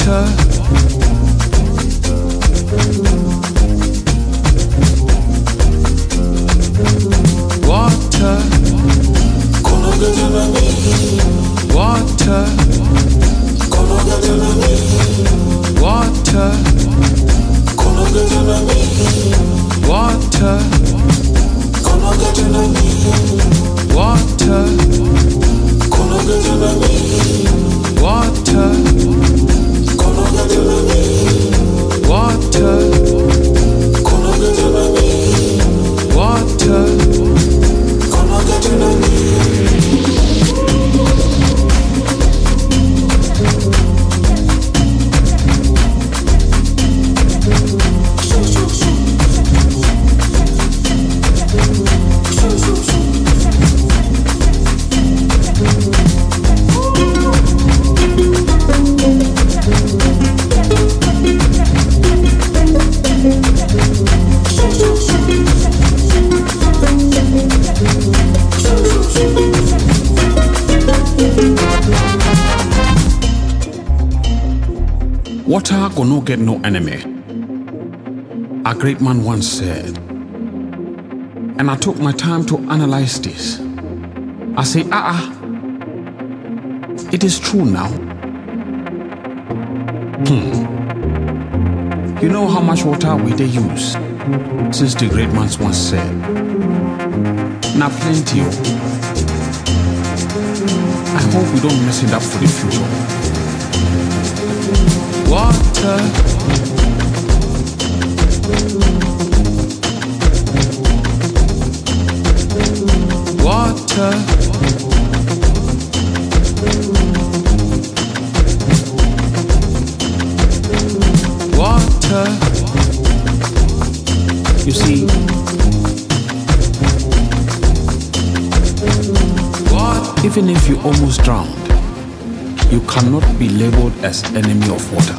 water. Water. Water. Water. Water. Water. Water. Water. Water. Water go no get no enemy, a great man once said. And I took my time to analyze this. I say, it is true now. You know how much water we they use since the great man once said. Now plenty. I hope we don't mess it up for the future. Water. Water. Water. You see, what? Even if you almost drowned, you cannot be labeled as enemy of water.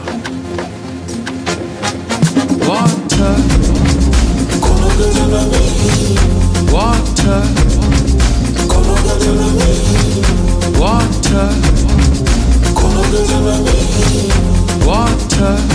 Water. Water. Water. Water.